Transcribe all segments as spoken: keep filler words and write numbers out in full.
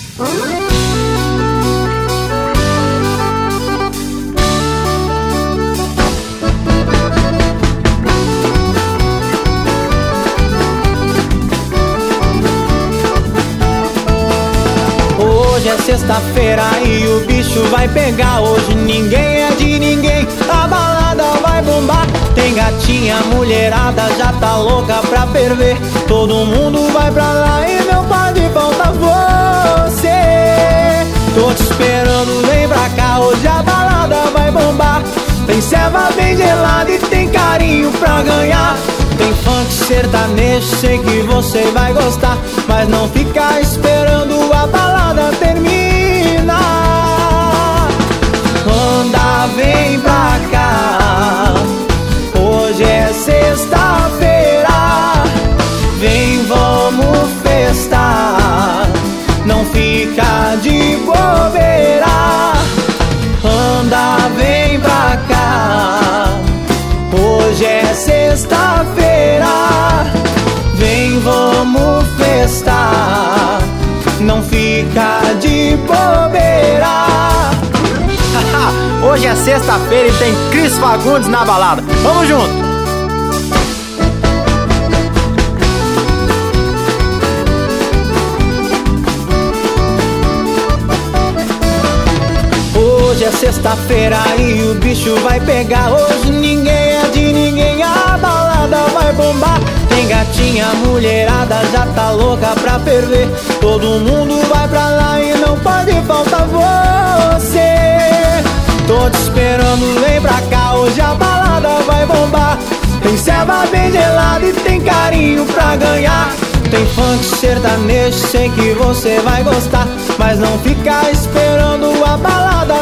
Hoje é sexta-feira e o bicho vai pegar. Hoje ninguém é de ninguém, a balada vai bombar. Tem gatinha, mulherada, já tá louca pra ferver. Todo mundo vai pra lá e não pode faltar você. Tô te esperando, vem pra cá, hoje a balada vai bombar. Tem ceva bem gelada e tem carinho pra ganhar. Tem funk sertanejo, sei que você vai gostar, mas não fica esperando a balada terminar. Anda, vem pra cá, hoje é sexta-feira. Vem, vamos festar, não fica de bobeira. Anda, vem pra cá, hoje é sexta-feira. Vem, vamos festar, não fica de bobeira. Hoje é sexta-feira e tem Cris Fagundes na balada. Vamos junto! Hoje é sexta-feira e o bicho vai pegar. Hoje ninguém é de ninguém, a balada vai bombar. Tem gatinha, mulherada, já tá louca pra ferver. Todo mundo vai pra lá e não pode faltar você. Tô te esperando, vem pra cá, hoje a balada vai bombar. Tem ceva bem gelada e tem carinho pra ganhar. Tem funk sertanejo, sei que você vai gostar, mas não fica esperando a balada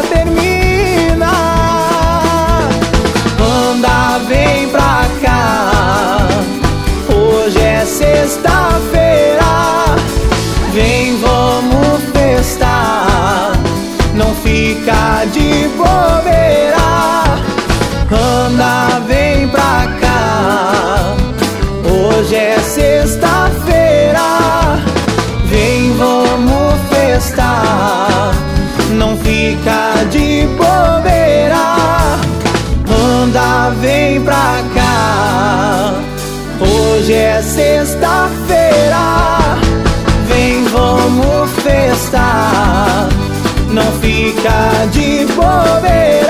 terminar. Anda, vem pra cá, hoje é sexta-feira. Vem, vamos festar, não fica de bobeira. Anda, vem pra cá, hoje é sexta-feira. Vem, vamos festar, não fica de bobeira. Anda, vem pra cá, hoje é sexta-feira. Vem, vamos festar, não fica de bobeira.